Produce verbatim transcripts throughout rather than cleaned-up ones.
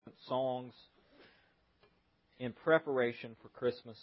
songs in preparation for Christmas,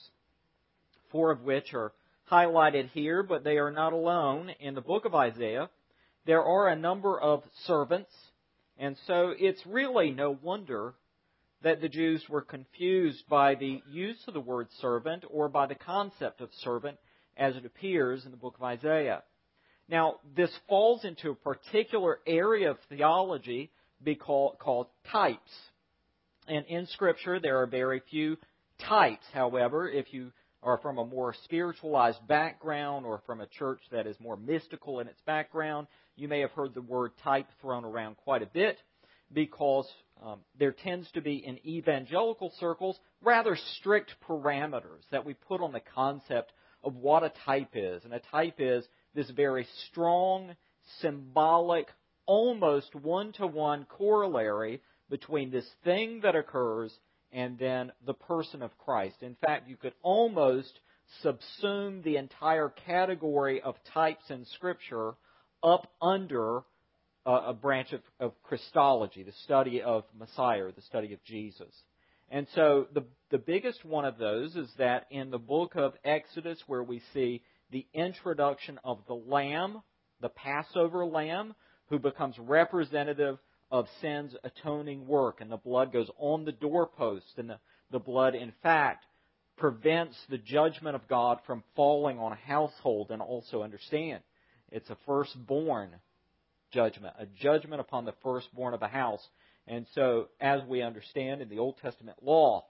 four of which are highlighted here, but they are not alone. In the book of Isaiah, there are a number of servants, and so it's really no wonder that the Jews were confused by the use of the word servant or by the concept of servant as it appears in the book of Isaiah. Now, this falls into a particular area of theology called types. And in Scripture, there are very few types. However, if you are from a more spiritualized background or from a church that is more mystical in its background, you may have heard the word type thrown around quite a bit because um, there tends to be in evangelical circles rather strict parameters that we put on the concept of what a type is. And a type is this very strong, symbolic, almost one-to-one corollary between this thing that occurs and then the person of Christ. In fact, you could almost subsume the entire category of types in Scripture up under a, a branch of, of Christology, the study of Messiah, or the study of Jesus. And so the, the biggest one of those is that in the book of Exodus, where we see the introduction of the Lamb, the Passover Lamb, who becomes representative of sin's atoning work. And the blood goes on the doorpost. And the, the blood, in fact, prevents the judgment of God from falling on a household. And also understand, it's a firstborn judgment, a judgment upon the firstborn of a house. And so, as we understand in the Old Testament law,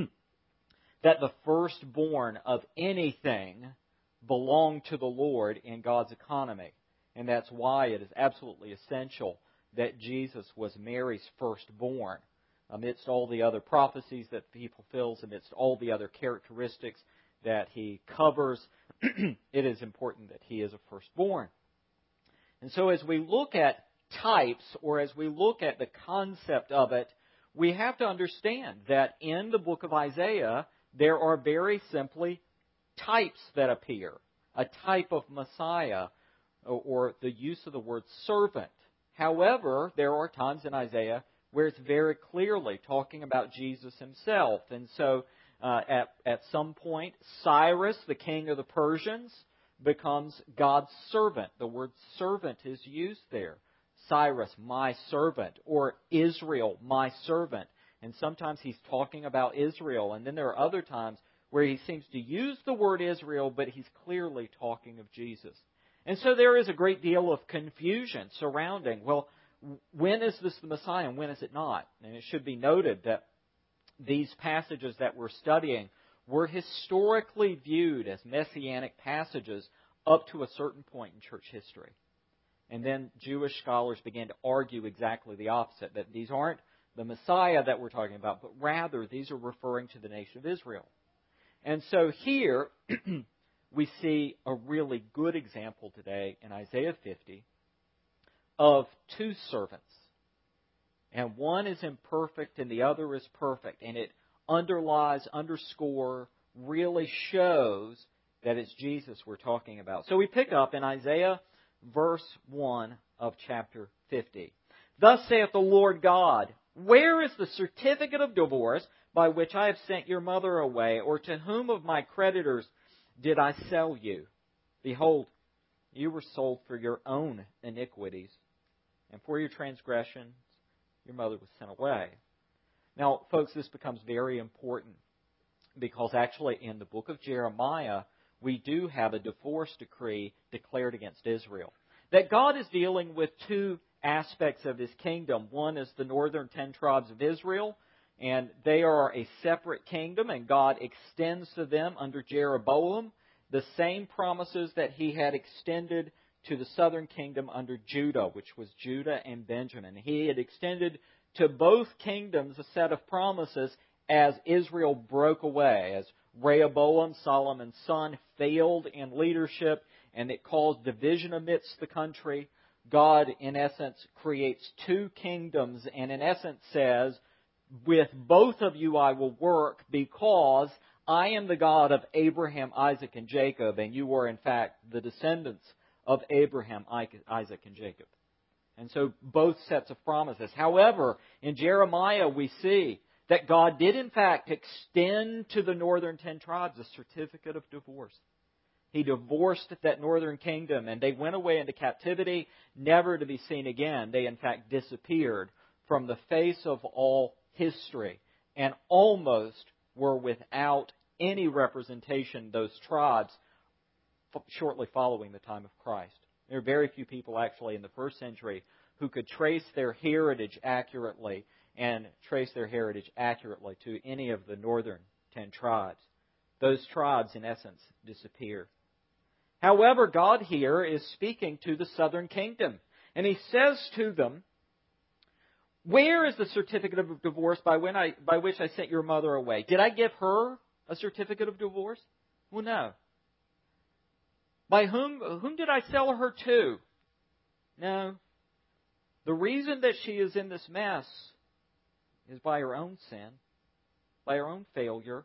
that the firstborn of anything belonged to the Lord in God's economy. And that's why it is absolutely essential that Jesus was Mary's firstborn. Amidst all the other prophecies that he fulfills, amidst all the other characteristics that he covers, it is important that he is a firstborn. And so as we look at types, or as we look at the concept of it, we have to understand that in the book of Isaiah, there are very simply types that appear. A type of Messiah, or the use of the word servant. However, there are times in Isaiah where it's very clearly talking about Jesus himself. And so uh, at, at some point, Cyrus, the king of the Persians, becomes God's servant. The word servant is used there. Cyrus, my servant, or Israel, my servant. And sometimes he's talking about Israel. And then there are other times where he seems to use the word Israel, but he's clearly talking of Jesus. And so there is a great deal of confusion surrounding, well, when is this the Messiah and when is it not? And it should be noted that these passages that we're studying were historically viewed as messianic passages up to a certain point in church history. And then Jewish scholars began to argue exactly the opposite, that these aren't the Messiah that we're talking about, but rather these are referring to the nation of Israel. And so here we see a really good example today in Isaiah fifty of two servants. And one is imperfect and the other is perfect. And it underlies, underscore, really shows that it's Jesus we're talking about. So we pick up in Isaiah verse one of chapter fifty. Thus saith the Lord God, where is the certificate of divorce by which I have sent your mother away? Or to whom of my creditors did I sell you? Behold, you were sold for your own iniquities, and for your transgressions your mother was sent away. Now, folks, this becomes very important because actually in the book of Jeremiah, we do have a divorce decree declared against Israel. That God is dealing with two aspects of His kingdom. One is the northern ten tribes of Israel, and they are a separate kingdom, and God extends to them under Jeroboam the same promises that He had extended to the southern kingdom under Judah, which was Judah and Benjamin. He had extended to both kingdoms a set of promises as Israel broke away, as Rehoboam, Solomon's son, failed in leadership, and it caused division amidst the country. God, in essence, creates two kingdoms, and in essence says, with both of you I will work because I am the God of Abraham, Isaac, and Jacob, and you are in fact the descendants of Abraham, Isaac, and Jacob. And so both sets of promises. However, in Jeremiah we see that God did in fact extend to the northern ten tribes a certificate of divorce. He divorced that northern kingdom and they went away into captivity, never to be seen again. They in fact disappeared from the face of all history and almost were without any representation, those tribes, shortly following the time of Christ. There are very few people actually in the first century who could trace their heritage accurately and trace their heritage accurately to any of the northern ten tribes. Those tribes, in essence, disappear. However, God here is speaking to the southern kingdom. And He says to them, where is the certificate of divorce by, when I, by which I sent your mother away? Did I give her a certificate of divorce? Well, no. By whom, whom did I sell her to? No. The reason that she is in this mess is by her own sin, by her own failure.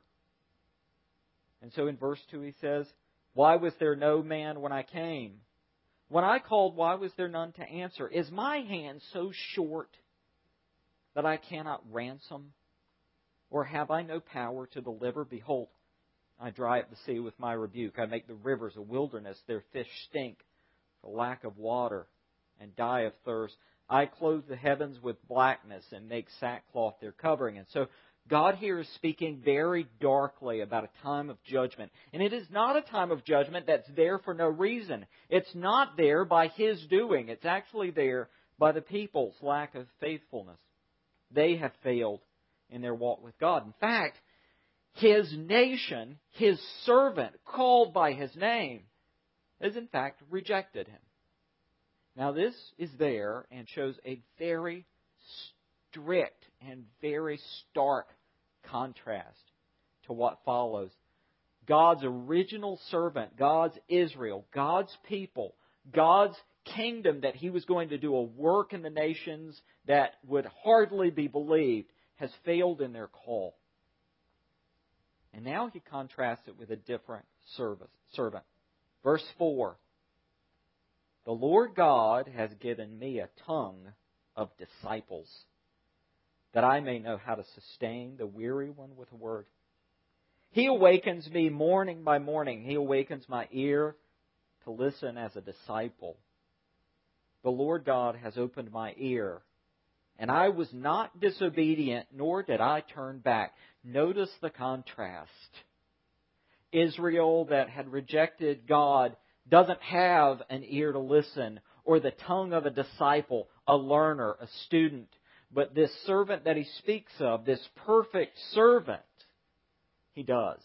And so in verse two he says, why was there no man when I came? When I called, why was there none to answer? Is my hand so short that I cannot ransom? Or have I no power to deliver? Behold, I dry up the sea with my rebuke. I make the rivers a wilderness. Their fish stink for lack of water and die of thirst. I clothe the heavens with blackness and make sackcloth their covering. And so God here is speaking very darkly about a time of judgment. And it is not a time of judgment that's there for no reason. It's not there by His doing. It's actually there by the people's lack of faithfulness. They have failed in their walk with God. In fact, His nation, His servant, called by His name, has in fact rejected Him. Now this is there and shows a very strict and very stark contrast to what follows. God's original servant, God's Israel, God's people, God's kingdom that He was going to do a work in the nations that would hardly be believed, has failed in their call. And now He contrasts it with a different service, servant. Verse four. The Lord God has given me a tongue of disciples, that I may know how to sustain the weary one with a word. He awakens me morning by morning. He awakens my ear to listen as a disciple. The Lord God has opened my ear, and I was not disobedient, nor did I turn back. Notice the contrast. Israel that had rejected God doesn't have an ear to listen or the tongue of a disciple, a learner, a student. But this servant that He speaks of, this perfect servant, He does.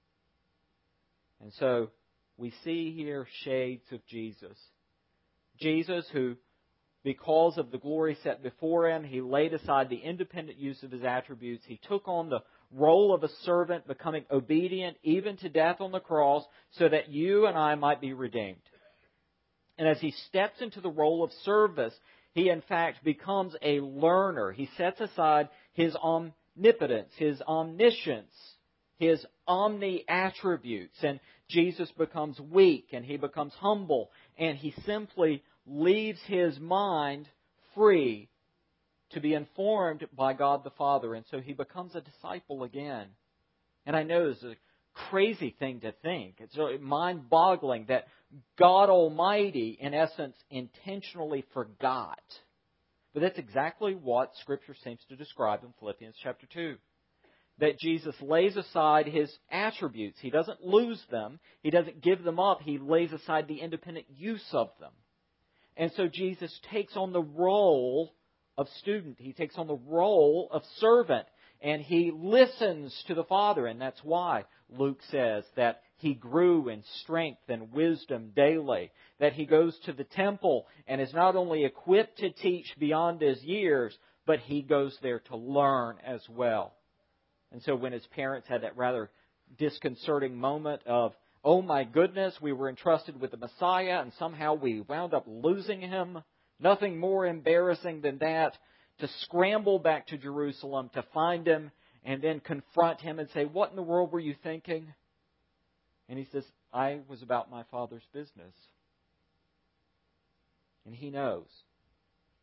And so we see here shades of Jesus. Jesus who, because of the glory set before Him, He laid aside the independent use of His attributes. He took on the role of a servant, becoming obedient even to death on the cross, so that you and I might be redeemed. And as He steps into the role of service, He in fact becomes a learner. He sets aside His omnipotence, His omniscience, His omni-attributes. And Jesus becomes weak and He becomes humble. And He simply leaves His mind free to be informed by God the Father. And so He becomes a disciple again. And I know this is a crazy thing to think. It's mind-boggling that God Almighty, in essence, intentionally forgot. But that's exactly what Scripture seems to describe in Philippians chapter two. That Jesus lays aside His attributes. He doesn't lose them. He doesn't give them up. He lays aside the independent use of them. And so Jesus takes on the role of student. He takes on the role of servant. And He listens to the Father. And that's why Luke says that He grew in strength and wisdom daily. That He goes to the temple and is not only equipped to teach beyond His years, but He goes there to learn as well. And so when His parents had that rather disconcerting moment of, oh my goodness, we were entrusted with the Messiah and somehow we wound up losing Him. Nothing more embarrassing than that, to scramble back to Jerusalem to find Him and then confront Him and say, what in the world were you thinking? And He says, I was about my Father's business. And He knows.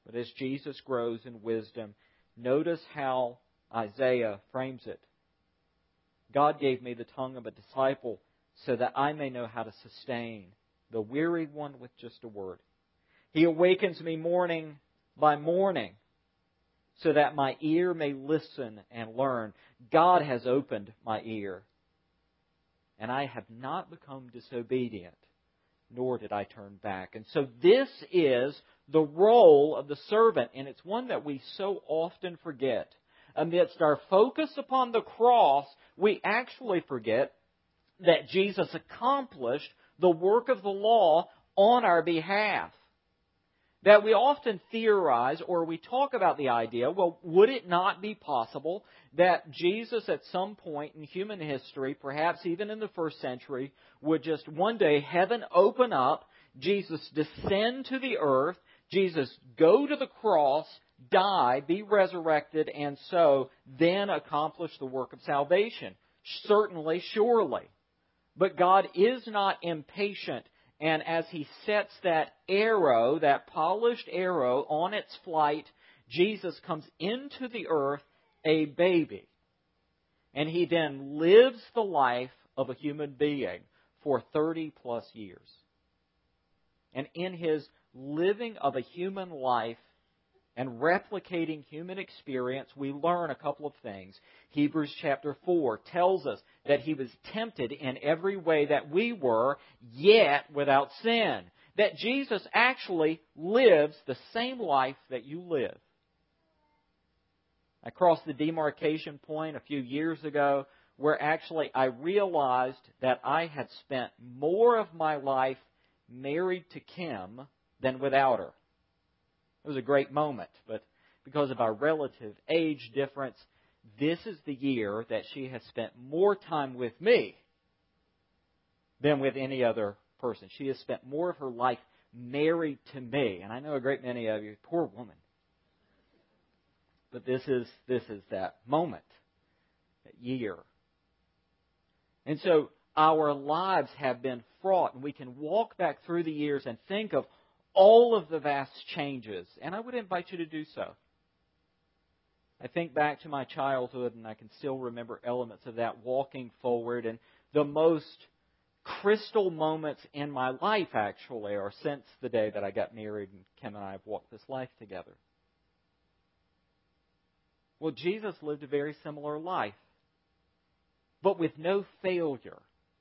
But as Jesus grows in wisdom, notice how Isaiah frames it. God gave me the tongue of a disciple so that I may know how to sustain the weary one with just a word. He awakens me morning by morning so that my ear may listen and learn. God has opened my ear, and I have not become disobedient, nor did I turn back. And so this is the role of the servant, and it's one that we so often forget. Amidst our focus upon the cross, we actually forget that Jesus accomplished the work of the law on our behalf. That we often theorize or we talk about the idea, well, would it not be possible that Jesus at some point in human history, perhaps even in the first century, would just one day heaven open up, Jesus descend to the earth, Jesus go to the cross, die, be resurrected, and so then accomplish the work of salvation? Certainly, surely. But God is not impatient. And as He sets that arrow, that polished arrow on its flight, Jesus comes into the earth a baby. And He then lives the life of a human being for thirty plus years. And in His living of a human life and replicating human experience, we learn a couple of things. Hebrews chapter four tells us that He was tempted in every way that we were, yet without sin. That Jesus actually lives the same life that you live. I crossed the demarcation point a few years ago where actually I realized that I had spent more of my life married to Kim than without her. It was a great moment, but because of our relative age difference, this is the year that she has spent more time with me than with any other person. She has spent more of her life married to me. And I know a great many of you, poor woman. But this is this is that moment, that year. And so our lives have been fraught, and we can walk back through the years and think of all of the vast changes, and I would invite you to do so. I think back to my childhood, and I can still remember elements of that walking forward, and the most crystal moments in my life, actually, are since the day that I got married and Kim and I have walked this life together. Well, Jesus lived a very similar life, but with no failure.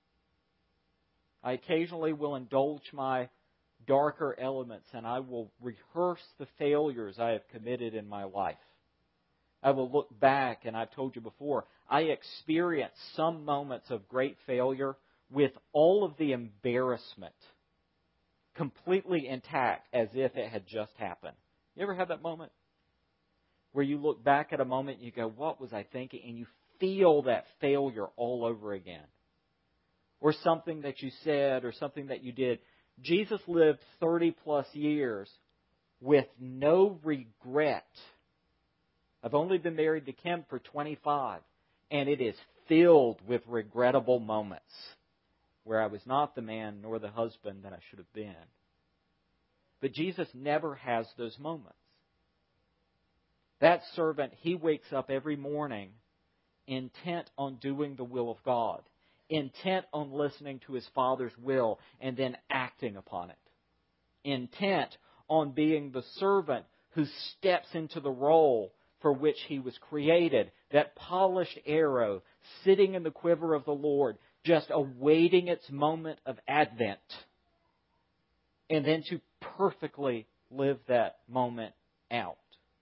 I occasionally will indulge my darker elements, and I will rehearse the failures I have committed in my life. I will look back, and I've told you before, I experienced some moments of great failure with all of the embarrassment completely intact as if it had just happened. You ever had that moment? Where you look back at a moment and you go, what was I thinking? And you feel that failure all over again. Or something that you said or something that you did. Jesus lived thirty plus years with no regret. I've only been married to Kim for twenty-five, and it is filled with regrettable moments where I was not the man nor the husband that I should have been. But Jesus never has those moments. That servant, he wakes up every morning intent on doing the will of God, intent on listening to his Father's will and then acting upon it, intent on being the servant who steps into the role for which he was created, that polished arrow sitting in the quiver of the Lord, just awaiting its moment of advent, and then to perfectly live that moment out.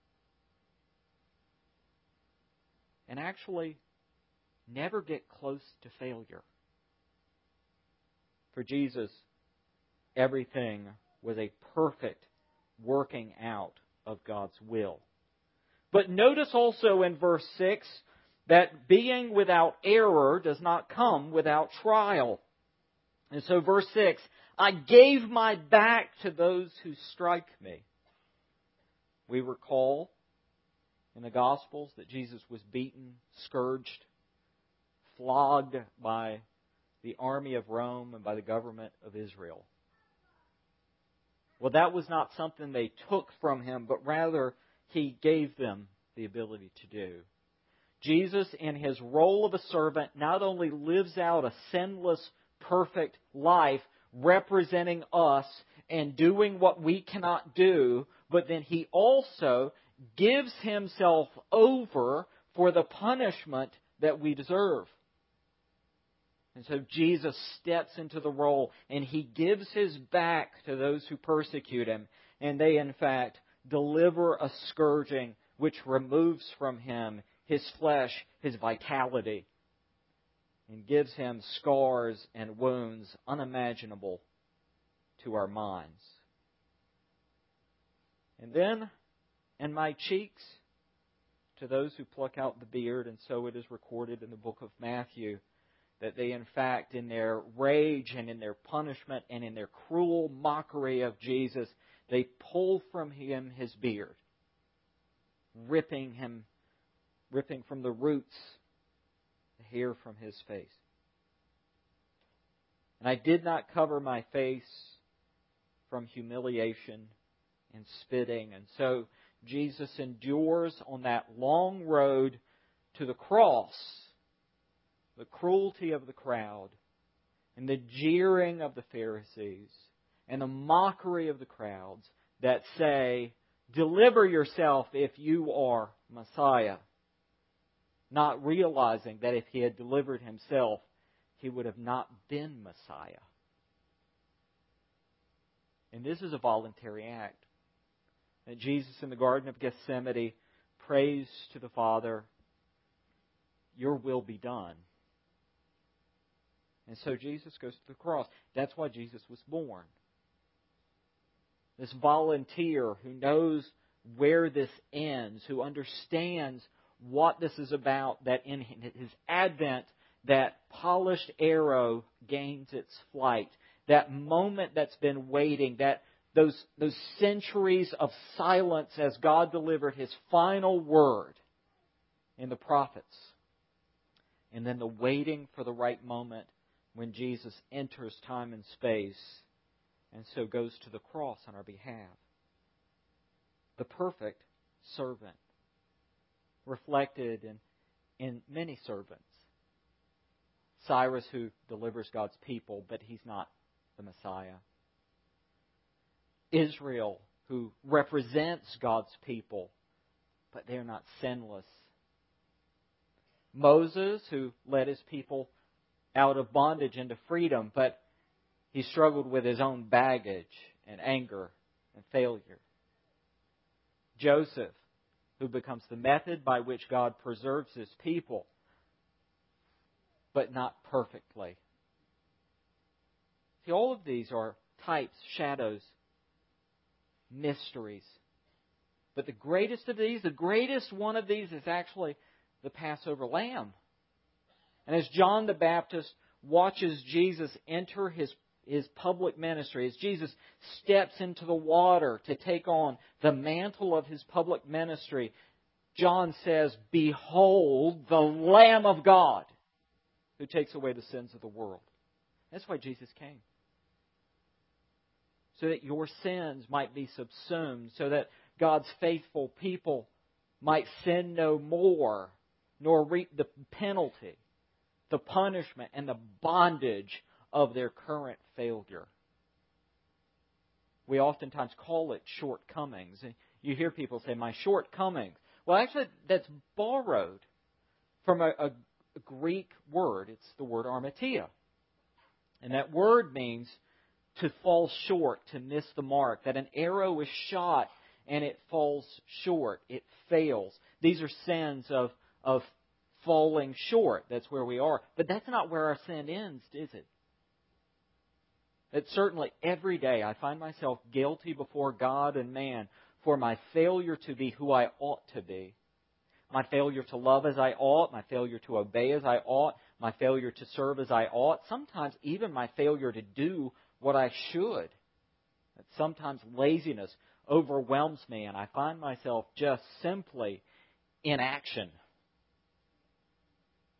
And actually never get close to failure. For Jesus, everything was a perfect working out of God's will. But notice also in verse six that being without error does not come without trial. And so verse six, I gave my back to those who strike me. We recall in the Gospels that Jesus was beaten, scourged, flogged by the army of Rome and by the government of Israel. Well, that was not something they took from Him, but rather He gave them the ability to do. Jesus, in His role of a servant, not only lives out a sinless, perfect life, representing us and doing what we cannot do, but then He also gives Himself over for the punishment that we deserve. And so Jesus steps into the role and He gives His back to those who persecute Him. And they, in fact, deliver a scourging which removes from Him His flesh, His vitality, and gives Him scars and wounds unimaginable to our minds. And then, in my cheeks, to those who pluck out the beard, and so it is recorded in the book of Matthew, that they, in fact, in their rage and in their punishment and in their cruel mockery of Jesus, they pull from Him His beard, ripping him, ripping from the roots the hair from His face. And I did not cover my face from humiliation and spitting. And so Jesus endures on that long road to the cross the cruelty of the crowd and the jeering of the Pharisees and the mockery of the crowds that say, "Deliver yourself if you are Messiah," not realizing that if He had delivered Himself, He would have not been Messiah. And this is a voluntary act. That Jesus in the Garden of Gethsemane prays to the Father, "Your will be done." And so Jesus goes to the cross. That's why Jesus was born. This volunteer who knows where this ends, who understands what this is about, that in His advent, that polished arrow gains its flight. That moment that's been waiting, that those, those centuries of silence as God delivered His final word in the prophets. And then the waiting for the right moment when Jesus enters time and space and so goes to the cross on our behalf. The perfect servant, reflected in, in many servants. Cyrus, who delivers God's people, but he's not the Messiah. Israel, who represents God's people, but they're not sinless. Moses, who led his people out of bondage into freedom, but he struggled with his own baggage and anger and failure. Joseph, who becomes the method by which God preserves His people, but not perfectly. See, all of these are types, shadows, mysteries. But the greatest of these, the greatest one of these is actually the Passover lamb. And as John the Baptist watches Jesus enter his, his public ministry, as Jesus steps into the water to take on the mantle of His public ministry, John says, "Behold the Lamb of God who takes away the sins of the world." That's why Jesus came. So that your sins might be subsumed, so that God's faithful people might sin no more, nor reap the penalty, the punishment, and the bondage of their current failure. We oftentimes call it shortcomings. You hear people say, "my shortcomings." Well, actually, that's borrowed from a, a Greek word. It's the word armatia. And that word means to fall short, to miss the mark. That an arrow is shot and it falls short. It fails. These are sins of, of falling short. That's where we are. But that's not where our sin ends, is it? That certainly every day I find myself guilty before God and man for my failure to be who I ought to be. My failure to love as I ought, my failure to obey as I ought, my failure to serve as I ought, sometimes even my failure to do what I should. That sometimes laziness overwhelms me and I find myself just simply in action.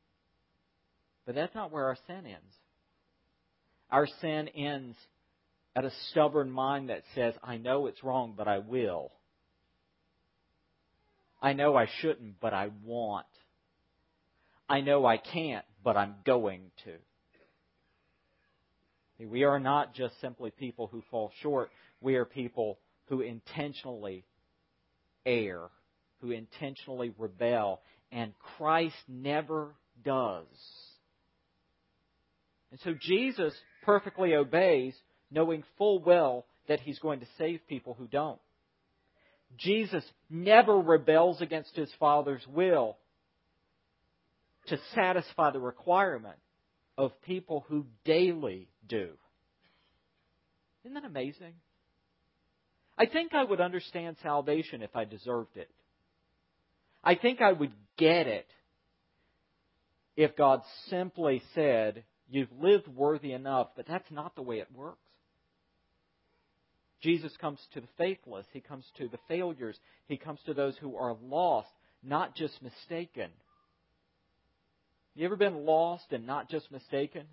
But that's not where our sin ends. Our sin ends at a stubborn mind that says, I know it's wrong, but I will. I know I shouldn't, but I want. I know I can't, but I'm going to. We are not just simply people who fall short. We are people who intentionally err, who intentionally rebel, and Christ never does. And so Jesus perfectly obeys, knowing full well that He's going to save people who don't. Jesus never rebels against His Father's will to satisfy the requirement of people who daily do. Isn't that amazing? I think I would understand salvation if I deserved it. I think I would get it if God simply said, you've lived worthy enough, but that's not the way it works. Jesus comes to the faithless. He comes to the failures. He comes to those who are lost, not just mistaken. You ever been lost and not just mistaken?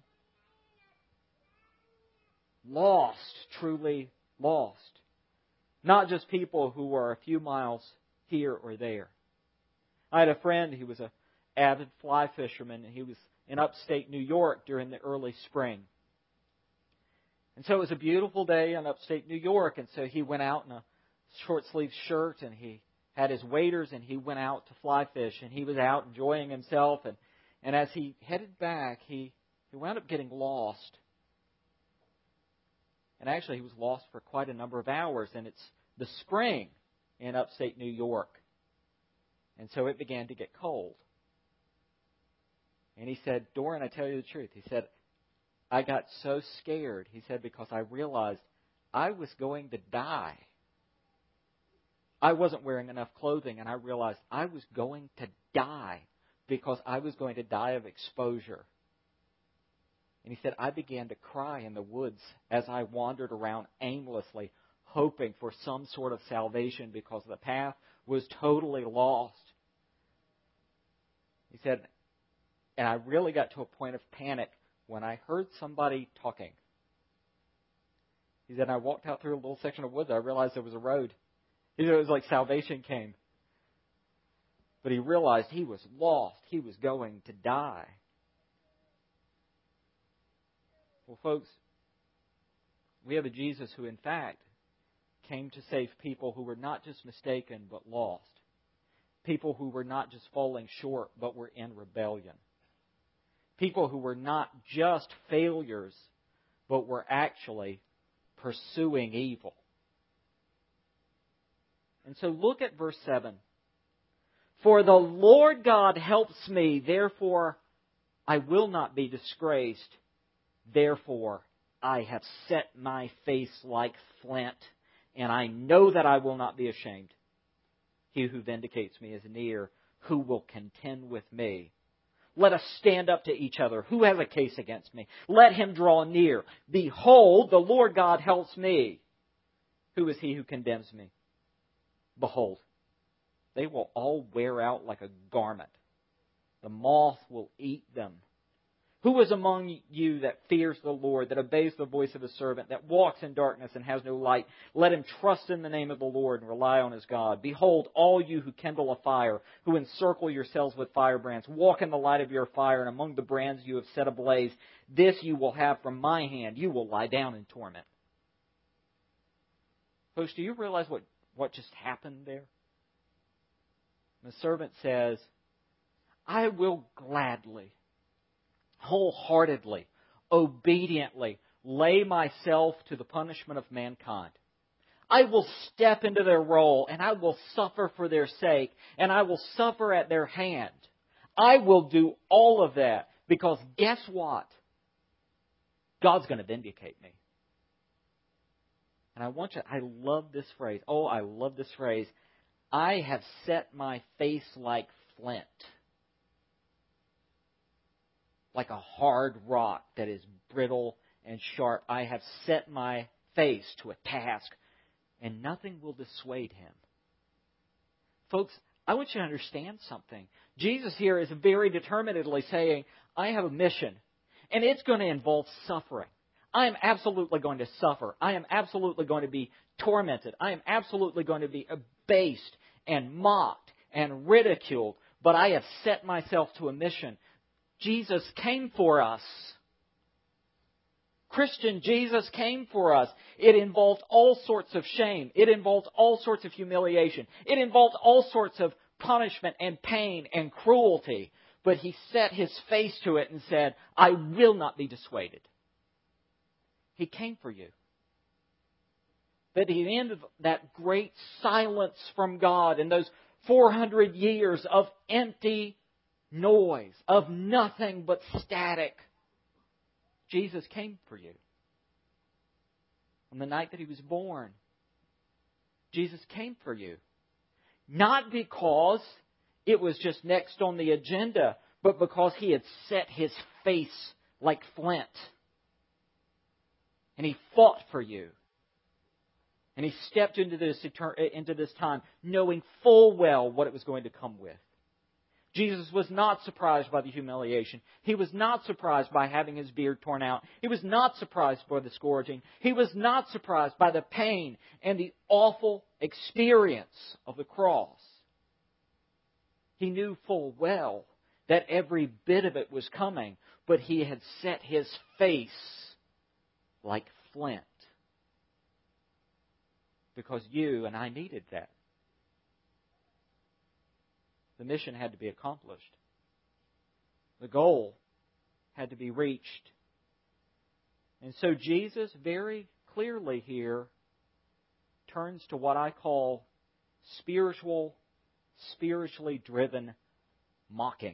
Lost, truly lost. Not just people who are a few miles here or there. I had a friend, he was an avid fly fisherman, and he was in upstate New York during the early spring. And so it was a beautiful day in upstate New York, and so he went out in a short-sleeved shirt, and he had his waders, and he went out to fly fish, and he was out enjoying himself, and, and as he headed back, he, he wound up getting lost. And actually, he was lost for quite a number of hours, and it's the spring in upstate New York. And so it began to get cold. And he said, Doran, I tell you the truth. He said, I got so scared, he said, because I realized I was going to die. I wasn't wearing enough clothing, and I realized I was going to die because I was going to die of exposure. And he said, I began to cry in the woods as I wandered around aimlessly, hoping for some sort of salvation because the path was totally lost. He said, and I really got to a point of panic when I heard somebody talking. He said, I walked out through a little section of woods. I realized there was a road. He said, it was like salvation came. But he realized he was lost. He was going to die. Well, folks, we have a Jesus who, in fact, came to save people who were not just mistaken, but lost. People who were not just falling short, but were in rebellion. People who were not just failures, but were actually pursuing evil. And so look at verse seven. For the Lord God helps me, therefore I will not be disgraced. Therefore I have set my face like flint, and I know that I will not be ashamed. He who vindicates me is near, who will contend with me. Let us stand up to each other. Who has a case against me? Let him draw near. Behold, the Lord God helps me. Who is he who condemns me? Behold, they will all wear out like a garment. The moth will eat them. Who is among you that fears the Lord, that obeys the voice of His servant, that walks in darkness and has no light? Let him trust in the name of the Lord and rely on his God. Behold, all you who kindle a fire, who encircle yourselves with firebrands, walk in the light of your fire, and among the brands you have set ablaze, this you will have from my hand. You will lie down in torment. Folks, do you realize what, what just happened there? The servant says, I will gladly, wholeheartedly, obediently lay myself to the punishment of mankind. I will step into their role, and I will suffer for their sake, and I will suffer at their hand. I will do all of that because guess what? God's going to vindicate me. And I want you, I love this phrase. Oh, I love this phrase. I have set my face like flint. Like a hard rock that is brittle and sharp. I have set my face to a task, and nothing will dissuade him. Folks, I want you to understand something. Jesus here is very determinedly saying, I have a mission, and it's going to involve suffering. I am absolutely going to suffer. I am absolutely going to be tormented. I am absolutely going to be abased and mocked and ridiculed. But I have set myself to a mission. Jesus came for us. Christian, Jesus came for us. It involved all sorts of shame. It involved all sorts of humiliation. It involved all sorts of punishment and pain and cruelty. But He set His face to it and said, I will not be dissuaded. He came for you. But at the end of that great silence from God and those four hundred years of empty noise, of nothing but static, Jesus came for you. On the night that He was born, Jesus came for you. Not because it was just next on the agenda, but because He had set His face like flint. And He fought for you. And He stepped into this, into this time knowing full well what it was going to come with. Jesus was not surprised by the humiliation. He was not surprised by having His beard torn out. He was not surprised by the scourging. He was not surprised by the pain and the awful experience of the cross. He knew full well that every bit of it was coming, but He had set His face like flint. Because you and I needed that. The mission had to be accomplished. The goal had to be reached. And so Jesus very clearly here turns to what I call spiritual, spiritually driven mocking.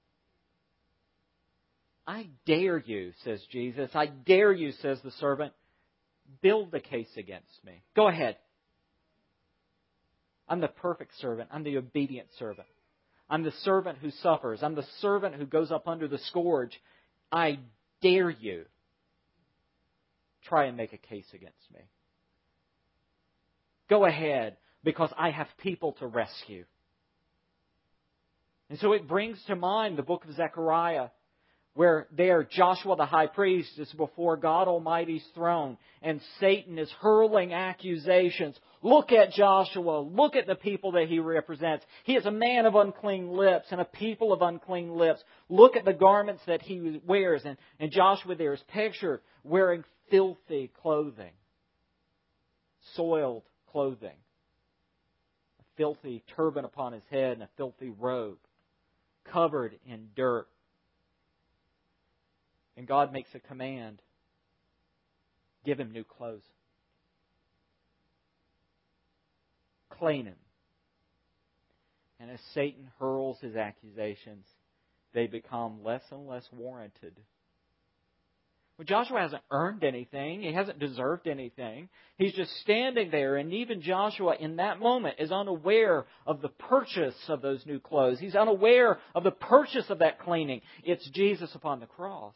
I dare you, says Jesus. I dare you, says the servant. Build the case against me. Go ahead. I'm the perfect servant. I'm the obedient servant. I'm the servant who suffers. I'm the servant who goes up under the scourge. I dare you. Try and make a case against me. Go ahead, because I have people to rescue. And so it brings to mind the book of Zechariah, where there Joshua the high priest is before God Almighty's throne, and Satan is hurling accusations. Look at Joshua. Look at the people that he represents. He is a man of unclean lips and a people of unclean lips. Look at the garments that he wears. And, and Joshua there is pictured wearing filthy clothing, soiled clothing, a filthy turban upon his head and a filthy robe, covered in dirt. And God makes a command. Give him new clothes. Clean him. And as Satan hurls his accusations, they become less and less warranted. Well, Joshua hasn't earned anything. He hasn't deserved anything. He's just standing there, and even Joshua in that moment is unaware of the purchase of those new clothes. He's unaware of the purchase of that cleaning. It's Jesus upon the cross.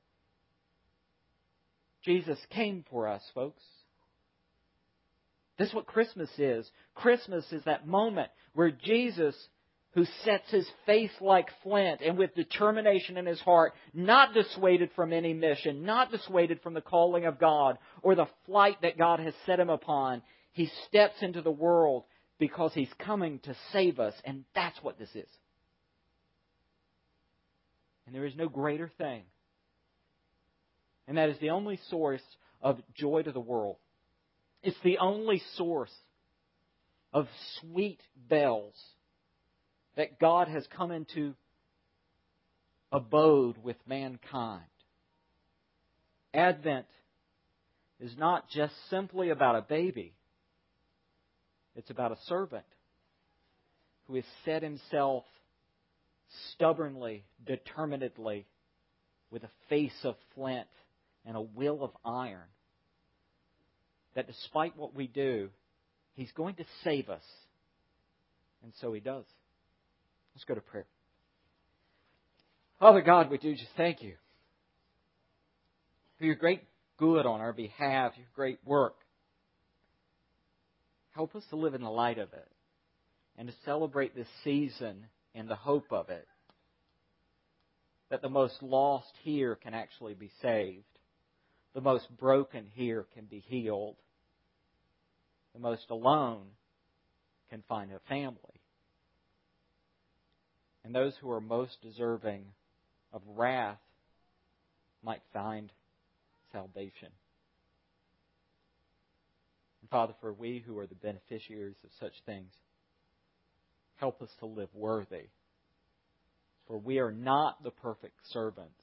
Jesus came for us, folks. That's what Christmas is. Christmas is that moment where Jesus, who sets His face like flint and with determination in His heart, not dissuaded from any mission, not dissuaded from the calling of God or the flight that God has set Him upon, He steps into the world because He's coming to save us, and that's what this is. And there is no greater thing. And that is the only source of joy to the world. It's the only source of sweet bells that God has come into abode with mankind. Advent is not just simply about a baby. It's about a servant who has set himself stubbornly, determinedly, with a face of flint and a will of iron, that despite what we do, He's going to save us. And so He does. Let's go to prayer. Father God, we do just thank You for Your great good on our behalf, Your great work. Help us to live in the light of it and to celebrate this season in the hope of it, that the most lost here can actually be saved. The most broken here can be healed. The most alone can find a family. And those who are most deserving of wrath might find salvation. And Father, for we who are the beneficiaries of such things, help us to live worthy. For we are not the perfect servants,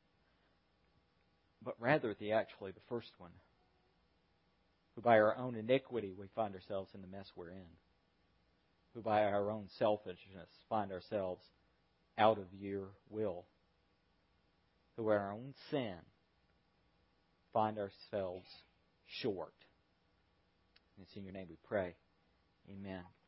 but rather the actually the first one, who by our own iniquity we find ourselves in the mess we're in, who by our own selfishness find ourselves out of your will, who by our own sin find ourselves short. And it's in your name we pray. Amen.